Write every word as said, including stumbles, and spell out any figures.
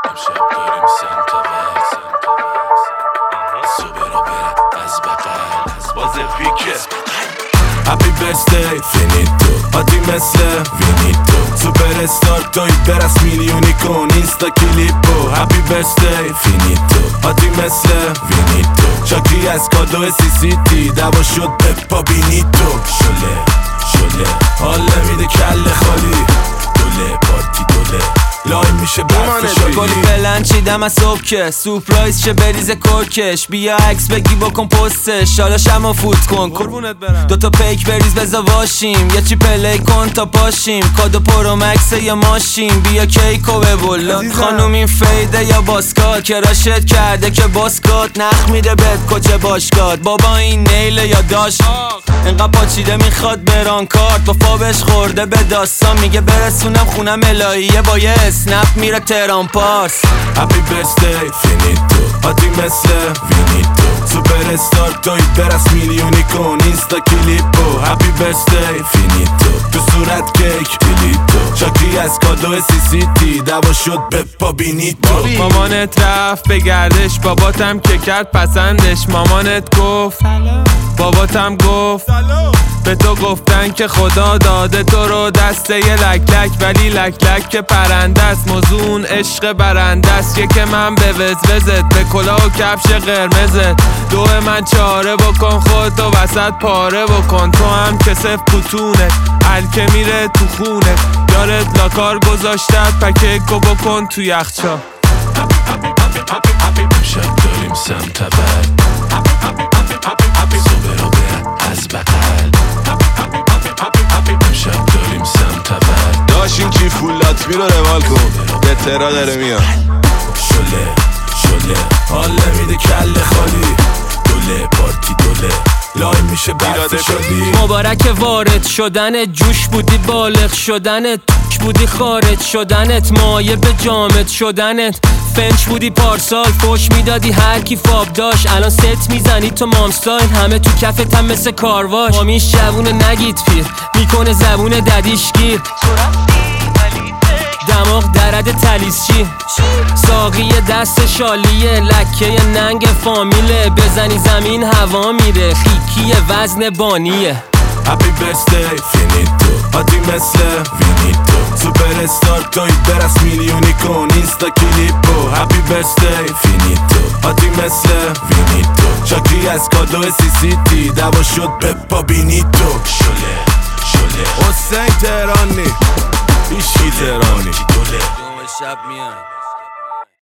امشب داریم سمت وز صبح را برد از بقل باز پیکه هپی برسدی فینیتو آتی مثل وینیتو سوپر استار توی برس میلیونی کن اینستا کلیپو هپی برسدی فینیتو آتی مثل وینیتو شاکی از کادو سی سی تی دوا شد بپا بینیتو شله شله حال نمیده کل خالی دوله پارتی دوله لای میشه برف شایی کلی بلند چیدم از صبح سورپرایز چه بریز کرکش بیا عکس بگی بکن پستش حالا شمو فوت کن قربونت برم دوتا پیک بریز بزا واشیم یه چی پلی کن تا پاشیم کادو پرو مکس یا ماشین بیا کیکو ببول خانوم این فیده یا باسکات کراشت کرده که باسکات نخ میده بد کچه باشگاه بابا این نیله یا داشت انقدر پاچیده میخواد بران کارت با فابش خورده به داستان میگه برسونم خونم الهیه با یه اسنپ میره تهران پارس هپی برسدی فینیتو آتی مثل وینیتو سوپر استار توی برس میلیونی کن اینستا کلیپو هپی برسدی فینیتو تو صورت کیک کلیتو شاکی از کادو سی سی تی دوا شد بپا بینیتو مامانت رفت به گردش باباتم که کرد پسندش مامانت گفت باباتم گفت به تو گفتن که خدا داده تو رو دسته یه لک لک ولی لک لک که پرنده است موضوع اون عشق برنده است یه که من به وزوزت به کلاه و کفش قرمزت دو من چاره بکن خودتو وسط پاره بکن تو هم که صف پوتونت الکه میره تو خونه یارت لاکار گذاشتت پکیکو بکن تو یخچال امشب داریم سمت بد صبح را برد از بقل امشب داریم سمت بد داشت این کیف فولات می رو روال کن به ترا داره میاد شله شله حال نمیده کل خالی دوله پارتی دوله لای میشه برف شدی مبارک وارد شدنت جوش بودی بالغ شدنت توش بودی خارج شدنت مایه به جامد شدنت فنچ بودی پارسال فوش میدادی هر کی فاب داشت الان ست میزنی تو مامستایل همه تو کفت هم مثل کارواش مامیش جوونه نگید پیر میکنه زبون ددیش گیر دماغ درد تلیسچی ساقی دست شالیه لکه ننگ فامیله بزنی زمین هوا میره خیکی وزن بانیه هپی برسدی فینیتو آتی مثل وینیتو سوپر استار توی برس میلیونی کن اینستا کلیپو هپی برسدی فینیتو آتی مثل وینیتو شاکی از کادو سی سی تی دوا شد بپا بینیتو شله شله حسین تهرانی ایشی تهرانی دوم شب میان